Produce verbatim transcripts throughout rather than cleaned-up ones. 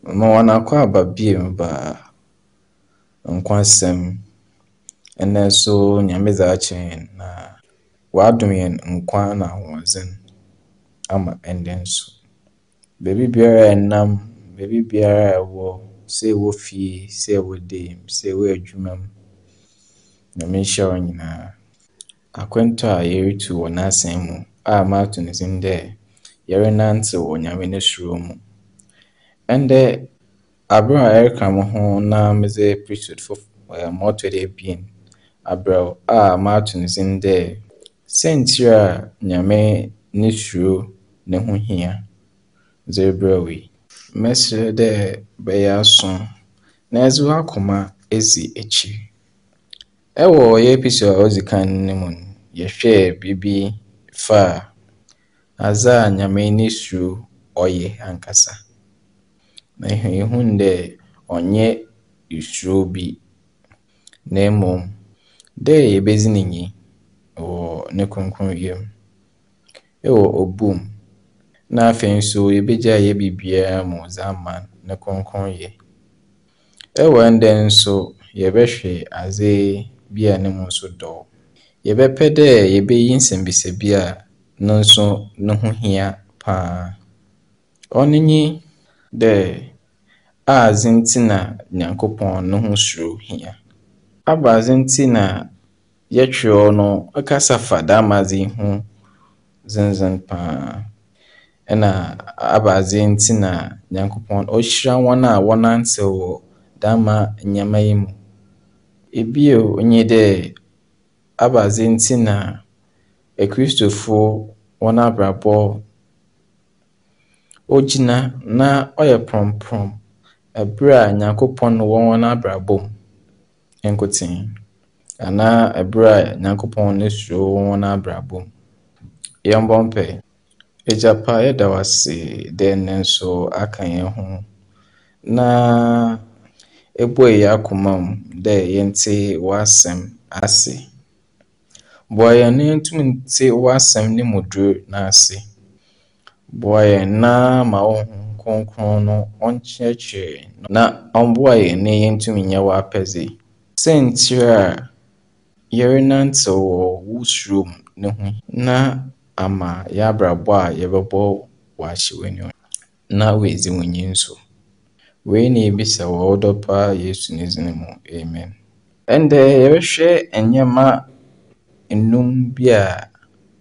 Ma wana kwa babie mba nkwasem ene so nyame za achen na wadom yen nkwa na ahozen ama enden so. Baby biara enam, baby biara ewo, se wo fie, se wo dem, se wo adwumam. Nyame nhyira wo nyina. Akwento a yeritu wo n'asɛm mu a mato ne din dɛ yɛrenante wɔ nyame ne suro mu. Ɛndɛ abere a ɛreka mo ho na medze episode fo ma ɔtɔ do ebien abrɛ a mato ne din dɛ sɛntir a nyame ne suro ne ho hia dze rebrɛ wo yi. Mɛsrɛ dɛ bɛyɛ aso na ɛdze w'akoma edzi ekyir. Ɛwɔ yɛ episode a odzi kan no mu no, yɛhwɛɛ biribi fa adze a nyame ne suro ɔyɛ ankasa. Na yehun dɛ ɔnyɛ suro bi na mmom dɛ yebedzi ne nyi wɔ ne kronkronyɛ mu. Ɛwɔ obum na afei nso yebegyaa yɛ bibiara mu dze ama ne kronkronyɛ. Ɛwɔ ɛndɛ nso yɛbɛhwɛ adze bi a ne mu nso dɔw. Yɛbɛpɛ dɛ yebeyi nsɛmbisa bi a no nso ne ho hia paa. Ɔno nye dɛ adze nti na Nyankopɔn ne ho suro hia. Aba adze nti na yɛtwerɛ no ɛkasa fa daamadze yi ho dzendzem paa. Ɛna aba adze nti na Nyankopɔn ɔhyira wɔn a wɔnantew wɔ daama nyama yi mu. Ebio nye dɛ aba adze nti na Ekristofo wɔn abrabɔ ogyina na ɔyɛ prɔmprɔm ɛbere a Nyankopɔn wɔ wɔn abrabɔ mu nkotsee anaa ɛbere a Nyankopɔn ne suro wɔ wɔn abrabɔ mu. Yɛmbɔ mpae. Ejapa yɛda wo ase dɛ nnɛ nso aka yɛn ho na ebue yɛ akoma mu dɛ yɛnte w'asɛm ase. Boa yɛn na yɛntum nte w'asɛm ne mu dur n'ase. Boa yɛn na ma wo Honhom Kronkron no ɔnkyerɛkyerɛ na ɔmboa yɛn na yɛntum nyɛ w'apɛdze. Sɛntir a yɛrenantew wɔ wo suro mu ne ho na ama yɛabrabɔ a yɛbɛbɔ w'ahyɛ w'ani na woedzi wo nyi nso. Wei na yebisa wɔ wo dɔ pa Yesu ne din mu. Amen. Ɛndɛ yɛbɛhwɛ ɛnyɛma enum bi a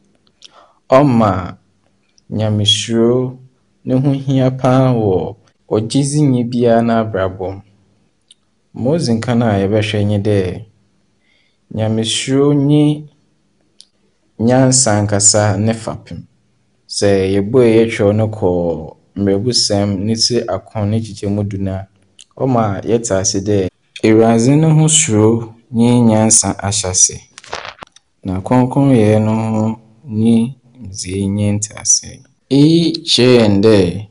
ɔma nyamesuro ne ho hia paa wɔ ogyedzinyi biara n'abrabɔ mu. Ma odzi nkan a yɛbɛhwɛ nye dɛ nyamesuro nye nyansa ankasa ne fapem. Sɛ yebue yɛtwerɛ no kɔ Mmrɛbusɛm ne tsi akron ne kyekyɛmu du no a, ɔma yɛtse ase dɛ Ewuradze ne ho suro nye nyansa ahyɛse. Na kronkronyɛ no ho nye ndzii nye ntease. Eyi kyerɛ yɛn dɛ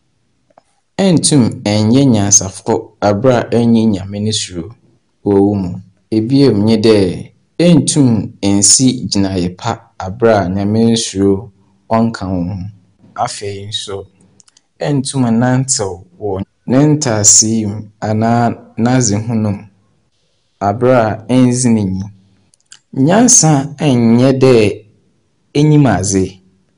ɛntum ɛnyɛ nyansafo abere a ɛnye nyame ne suro wɔ wo mu. Ebio nye dɛ ɛntum ɛnsi gyinae pa abere a nyame ne suro ɔnka wo ho. Afei nso ɛntum nantew wɔ ne ntaase mu anaa n'adzehunum abere a ɛndzi ne nyi. Nyansa ɛnyɛ dɛ enyim adze.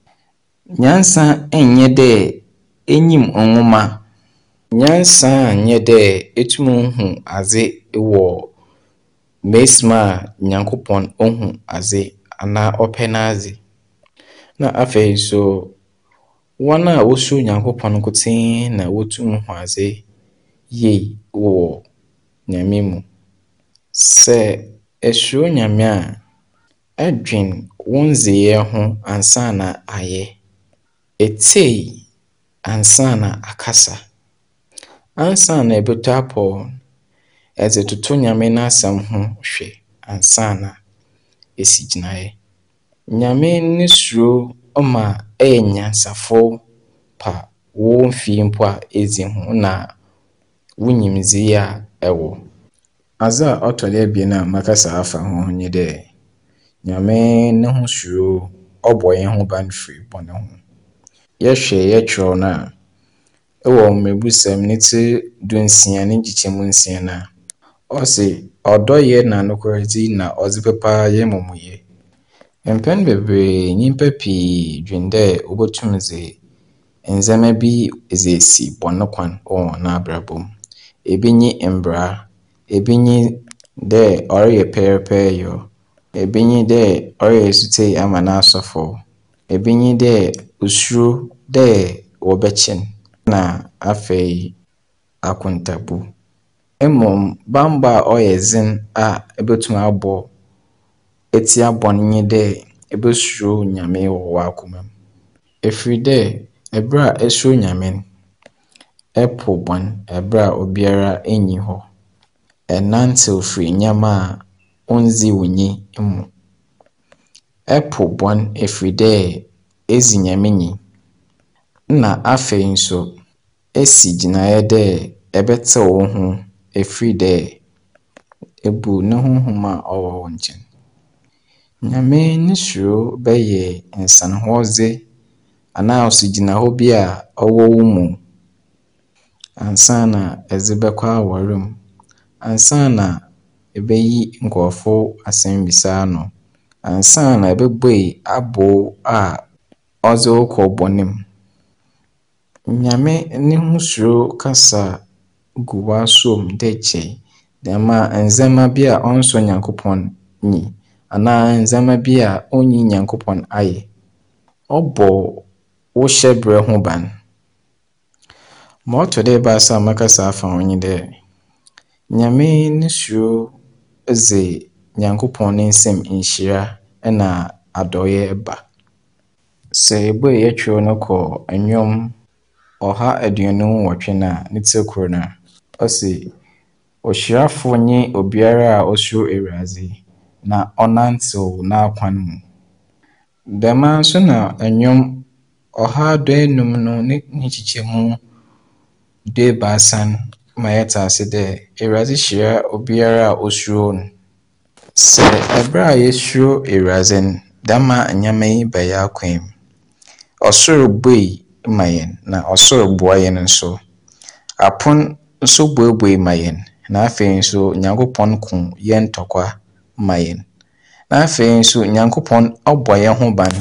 Nyansa ɛnyɛ dɛ enyim nwoma. Nyansa nyɛ dɛ etum hu adze wɔ mesima a Nyankopɔn ohu adze anaa ɔpɛ n'adze. Na afei so wɔn a wosuro Nyankopɔn nkotsee na wotum hu adze yie wɔ nyame mu. Sɛ esuro nyame a ɛdwen wo ndzeyɛɛ ho ansa na ayɛ. Etsei ansa na akasa. Ansa na ebetu apɔw ɛdze toto nyame n'asɛm ho hwɛ ansa na esi gyinae. Nyame ne suro ɔma ɛyɛ nyansafo pa wo mfie mpo a edzi ho na wo nyimdzee a ɛwɔ. Adze a ɔtɔ do ebien a makasa afa ho nye dɛ nyame ne ho suro ɔbɔ yɛn ho ban firi bɔne ho. Yɛhwɛ yɛtwerɛ no a ɛwɔ mmɛbusɛm ne ti dunsia ne nkyekyɛmu nsia na ɔse ɔdɔ yɛ na nokorɛdzi na ɔdze pepa yɛ mmomuyɛ. Mpɛn bebree nyimpa pii dwen dɛ wobotum dze ndzɛmba bi dze esi bɔne kwan wɔ hɔn abrabɔ mu. Ebi nye mbra, ebi nye dɛ ɔreyɛ pɛyɛpɛyɛ, ebi nye dɛ ɔreyɛ asutei ama n'asɔfo, ebi nye dɛ osuro dɛ wɔbɛkyɛ no, na afei akontabu. Mmom bambɔ a ɔyɛ dzen a ɛbɛtum abɔ etia bɔne nye dɛ ebesuro Nyame wɔ w'akoma mu. Efiri dɛ ɛber a esuro Nyame no, ɛpo bɔne ɛber a obiara nnyi hɔ. Ɛnantew firi ndzɛmba a onndzi wo nyi mu. Ɛpo bɔne efiri dɛ edzi Nyame nyi. Na afei nso esi gyinaeɛ dɛ ɛbɛtsew wo ho efiri dɛ ebu ne honhom a ɔwɔ wo nkyɛn. Nyame ne suro bɛyɛ nsanhwɔdze anaa osugyina hɔ bi a ɔwɔ wo mu ansana ɛdze bɛkɔ awɔre mu, ansana ebeyi nkorɔfo asɛmbisa ano, ansana ɛbɛbue aboo a ɔdze wo kɔ bɔne mu. Nyame ne ho suro kasa gu w'asom dɛ kyɛe dɛmma ndzɛmba bi a ɔnnsɔ Nyankopɔn nyi anaa ndzɛmba bi a onnyi Nyankopɔn ayɛ. Ɔbɔ wo hyɛbrɛ ho ban. Ma ɔtɔ do ebiasa a mɛkasa afa ho nye dɛ Nyame ne suro dze Nyankopɔn ne nsɛm nhyira na adɔyɛ ba. Sɛ yebue yɛtwerɛw no kɔ ndwom ɔha aduonum nwɔtwe no a ne tsir kor no a, ɔse ohyirafo nye obiara a osuro Ewurade na ɔnantew n'akwan mu. Dɛmara nso na ndwom ɔha aduonum no ne nkyekyɛmu duebiasa no ma yɛtse ase dɛ Ewurade hyira obiara a osuro no. Sɛ ɛber a yesuro Ewurade no, dɛmma ndzɛmba yi ba yɛn akwan mu. Ɔsoro bue ma yɛn na ɔsoro boa yɛn nso. Apon nso buebue ma yɛn na afei nso Nyankopɔn ko yɛn ntɔkwa ma yɛn. Na afei nso Nyankopɔn ɔbɔ yɛn ho ban.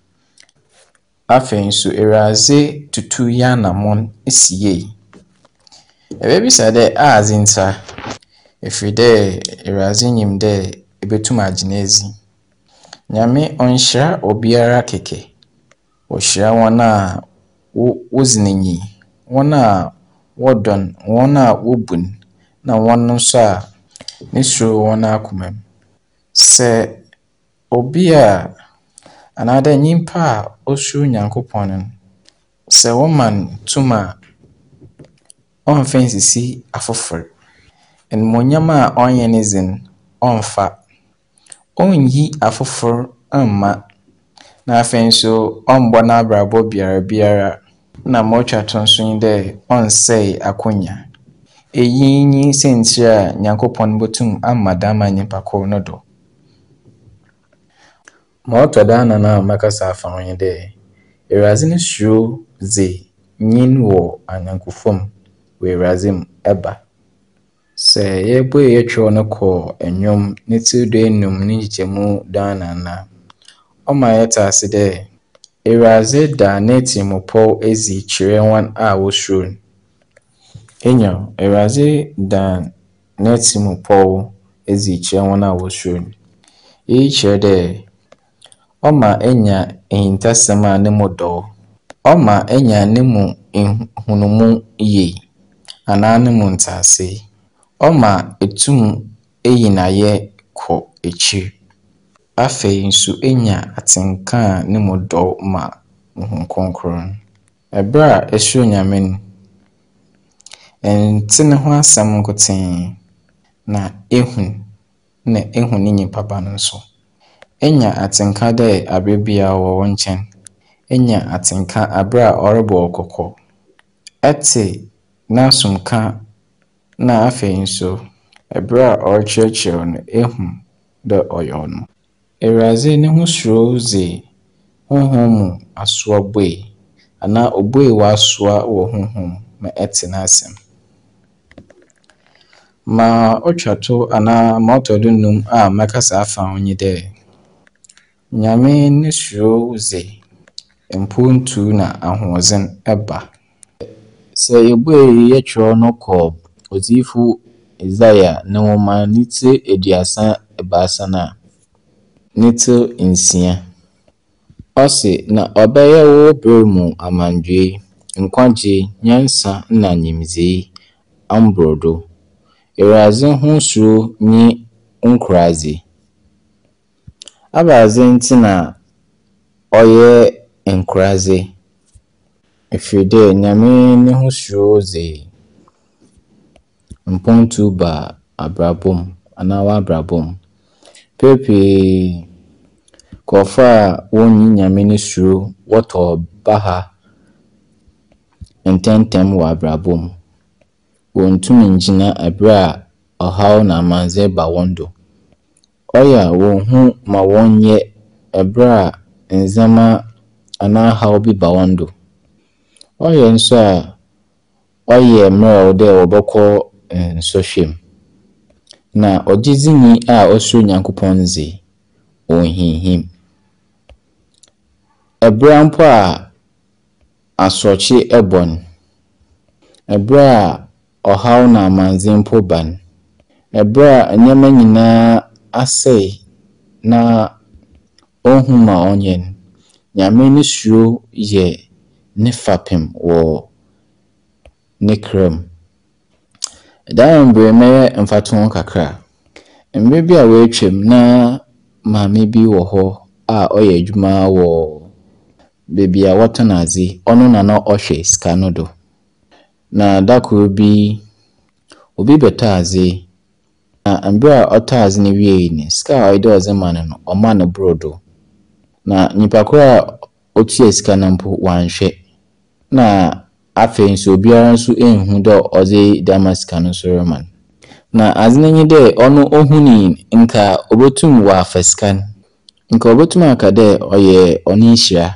Afei nso Ewurade tutu yɛn anammɔn si yie. Ebebisa dɛ adze ntia efiri dɛ Ewurade nyim dɛ ebetum agyena edzi. Nyame ɔnnhyira obiara kɛkɛ. Ɔhyira hɔn a wodzi n'enyi, hɔn a wɔdɔ no, hɔn a wobu no, na hɔn nso a ne suro wɔ hɔn akoma mu. Sɛ obi a anaa dɛ nyimpa a osuro Nyankopɔn no, sɛ wɔma no tum a ɔmmfa nsisi afofor, animuonyam a ɔnyɛ ne dze no ɔmmfa, onnyi afofor mma, na afei nso ɔmmbɔ n'abrabɔ biara biara, na ma otwa to nso nye dɛ ɔnnsɛe akonya. Eyi nye nsɛnkyerɛ a Nyankopɔn botum ama dɛm nyimpa kor no do. Ma ɔtɔ do anan a mɛkasa afa ho nye dɛ Ewurade ne suro dze nyin wɔ anyankofo mu wɔ Ewurade mu ɛba. Sɛ yebue yɛtwerɛw no kɔ ndwom ne tsir duenum ne nkyekyɛmu duanan a, ɔma yɛtse ase dɛ Ewurade da n'etirimupɔw edzi kyerɛ hɔn a wosuro no. Enyo, Ewurade da n'etirimupɔw edzi kyerɛ hɔn a wosuro no. Eyi kyerɛ dɛ ɔma enya ehintasɛm a ne mu dɔw. Ɔma enya ne mu nhunumu yie anaa ne mu ntseasee. Ɔma etum eyi n'ayɛ kɔ ekyir. Afei nso enya atsenka a ne mu dɔw ma Honhom Kronkron. Ɛber a esuro Nyame no, ɛnntse ne ho asɛm nkotsee na ehu na ehu ne nyimpa ba no nso. Enya atsenka dɛ aber biara ɔwɔ wo nkyɛn. Enya atsenka aber a ɔrobɔ wo kɔkɔ. Ɛtse n'asomka na afei nso ɛber a ɔrekyerɛkyerɛ wo no, ehu dɛ ɔyɛ ɔno. Ewurade ne ho suro dze honhom mu asowa bue anaa obue w'asowa wɔ honhom ma ɛte n'asɛm. Ma otwato ana ma otodo num a mekasa afa ho nyi dɛ Nyame ne suro dze mpontu na ahoɔdzen ɛba. Sɛ yɛbue yɛtwerɛ no kɔ Odiyifo Isaiah ne nwoma ne ti aduasa ebaasa na ne ti nsia. Ɔse na ɔbɛyɛ wo bere mu amandwoe, nkwagye, nyansa na nyimdzee ambrodo. Ewuradze ho suro nye nkuradze. Abaadze nti na ɔyɛ nkuradze. Ɛfiri dɛ Nyame ne ho suro dze mpontu ba abrabom anaa w'abrabom. Pɛpɛɛ nkurɔfo a wonnyi Nyame ne suro wɔtɔ baha ntɛmntɛm wɔ abrabom. Wontumi ngyina ɛberɛ a ɔhaw na amandzɛ ba wɔn do. Ɔyɛ a wonhu ma wɔnyɛ ɛberɛ a ndzɛmba anaa haw bi ba wɔn do. Ɔyɛ nso a ɔyɛ mmerɛ dɛ wɔbɛkɔ nsɔhwɛm. Na ɔgyedini a ɔsuro Nyankopɔn dze ɔnhinhim. Ɛberɛ mpo a asorɔkye ɛbɔ no, ɛberɛ a ɔhaw na amandzɛ mpo ba no, ɛberɛ a nneɛma nyinaa asɛe na ɔnhu ma ɔnyɛ no, Nyame ne suro yɛ ne fapem wɔ ne kram. Daa mbrɛ mɛyɛ mfato ho kakra. Mber bi a woetwam na maame bi wɔ hɔ a ɔyɛ adwuma wɔ beebi a wɔtɔn adze. Ɔno na na ɔhwɛ sika no do. Na da kor bi obi bɛtɔ adze. Na mber a ɔtɔ adze no wiei no, sika a ɔyɛ dɛ ɔdze ma no no, ɔma no brodo. Na nyimpa kor a otua sika no mpo wanhwɛ. Na afei nso obiara nso enhu dɛ ɔdze dama sika no so rema no. Na adze no nye dɛ ɔno ohu ni nka obotum wafa sika no. Nka obotum aka dɛ ɔyɛ ɔno nhyira.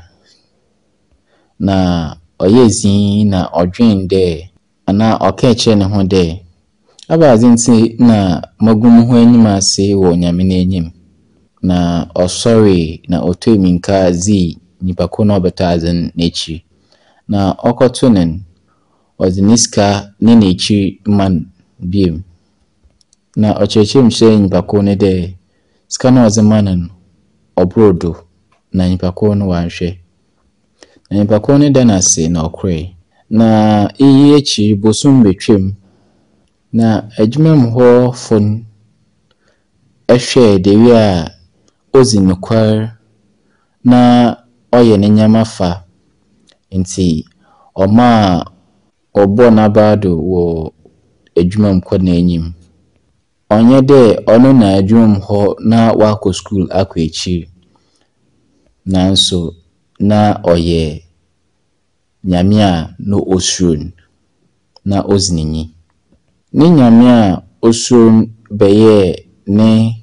Na ɔyɛ zin na ɔdwen dɛ ana ɔka kyerɛ ne ho dɛ abaadze nti na magu mo ho anim ase wɔ Nyame n'enyim. Na ɔsɔre na ɔtɔe minka zi nyimpa ko na ɔbɛtɔ adze n'ekyir. Na ɔkɔto no no, ɔdze ne sika ne n'ekyir man biem. Na ɔkyerɛkyerɛ mu kyerɛ nyimpa ko no dɛ sika na ɔdze ma no no ɔbrodo na nyimpa ko no wanhwɛ. Na nyimpa ko no da n'ase na ɔkorɛ. Na iyi ekyir bosom betwam. Na adwuma mu hɔ fon ɛhwɛ dewi a ozi nokwar na ɔyɛ ne nyama fa. Nti ɔma ɔbɔ n'abado wɔ adwuma mu kɔ n'enyim. Ɔnyɛ dɛ ɔno na adwuma mu hɔ na wakɔ school akɔ ekyir. Nanso na ɔyɛ Nyame a no osuro na ozi n'enyi. Ne Nyame a osuro bɛyɛ ne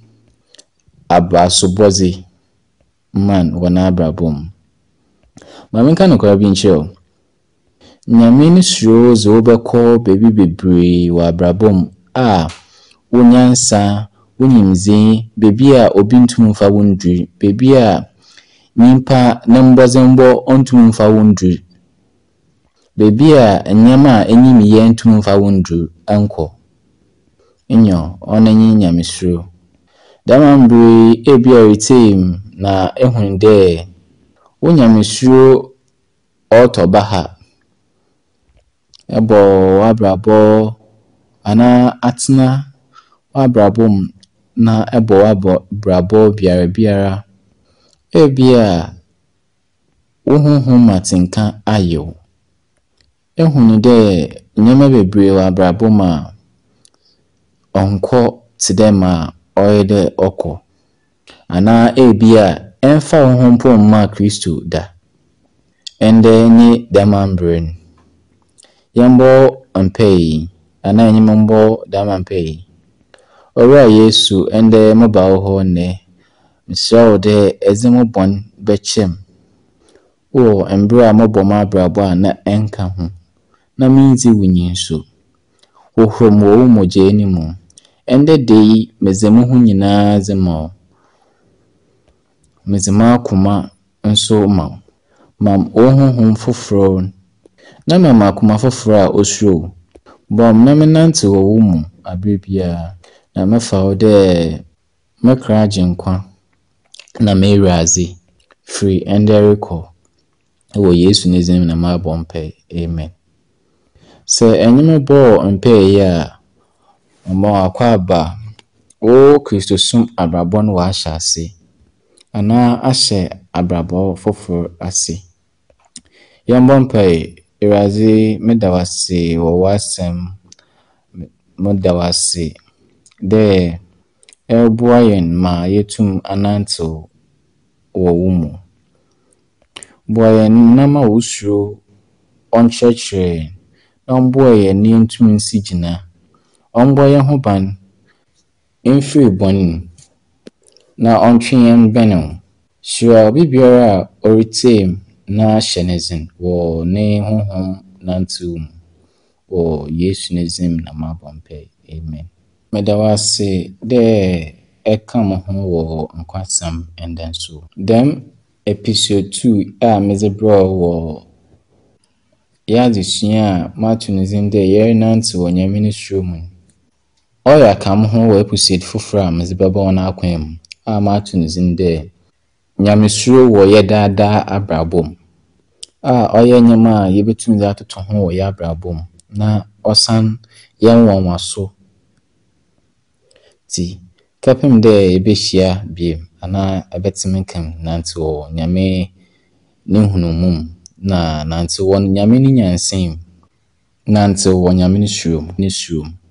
abrasobɔdze man wɔ n'abrabom. Ma menka nokwar bi nkyerɛ. Nyame ne suro dze wobɛkɔ beebi bebree wɔ abrabom a wonyansa, wonyimdzee, beebi a obi ntum mfa wo nduri, beebi a nyimpa ne mbɔdzembɔ ontum mfa wo nduri, beebi a nneɛma a enyim yɛ ntum mfa wo nduri ankɔ. Enyo ɔno nye Nyame suro. Dama mber ebi a retim na ehun dɛ wo Nyame suro ɔtɔ baha ɛbɔ w'abrabɔ ana atena w'abrabom na ɛbɔ w'abrabɔ biara biara. Ebi a wo honhom matenka ayew. Ehun dɛ nneɛma bebree wɔ abrabom a ɔnkɔ te dɛ ma ɔyɛ dɛ ɔkɔ. Ana ebi a ɛmfa wo ho mpo mma Kristo da. Ɛndɛ nye dama mber no. Yɛmbɔ mpae ana enyimmbɔ dama mpae. Owura Yesu ɛndɛ maba wo hɔ nnɛ. Mesrɛ wo dɛ ɛdze mo bɔn bɛkyɛm. O mber a mobɔ ma abrabɔ a na ɛnka ho. na menzi wunyin so. Hohrom wɔ wo mogya ni mu. Ɛndɛ da yi medze me ho nyinaa dze ma wo. Medze m'akoma nso ma wo. Mam wo honhom foforo na mam akoma foforo a osuro wo. Bɔm na menante wɔ wo mu abere biara na mefa wo dɛ me kra agyenkwa na me Awurade firi ɛndɛ rekɔ. Ɛwɔ Yesu ne din na mabɔ mpae. Amen. Sɛ ɛnyɛ me bɔ mpae yi a, ɔma wakɔ aba wo Kristosum abrabɔ no wahyɛ ase anaa ahyɛ abrabɔ foforo ase. Yɛmbɔ mpae. Awurade, meda wo ase wɔ w'asɛm. Meda wo ase dɛ ɛboa yɛn ma yɛtum anantew wɔ wo mu. Boa yɛn na ma wo suro ɔnkyerɛkyerɛ yɛn. Na ɔmboa yɛn na yɛntum nsi gyina. Ɔmbɔ yɛn ho ban mfiri bɔne mu. Na ɔntwe yɛn bɛne ho. Hyira obi biara a ɔretie mu na hyɛ ne den wɔ ne honhom nantew mu. Wɔ Yesu ne din na mabɔ mpae. Amen. Meda wo ase dɛ ɛka mo ho wɔ nkwasɛm ɛndɛ nso. Dɛm episode two a medze brɛ wɔ yɛadesua a mato ne din dɛ yɛrenante wɔ Nyame ne suro mu. Ɔyɛ aka mo ho wɔ episode foforo a medze bɛba wɔn akwan mu a mato ne din dɛ Nyamesuro wɔ yɛ daadaa abrabɔ mu. A ɔyɛ nyɛma a yɛbɛtumi dze atoto ho wɔ yɛ abrabɔ mu na ɔsan yɛn nwonwaso. Ti kɛpem dɛ yɛbɛhyia biem anaa ɛbɛtumi kan nante wɔ Nyame ne nhunumu mu na nante wɔ Nyame ne nyansa mu. Nante wɔ Nyame ne suro mu.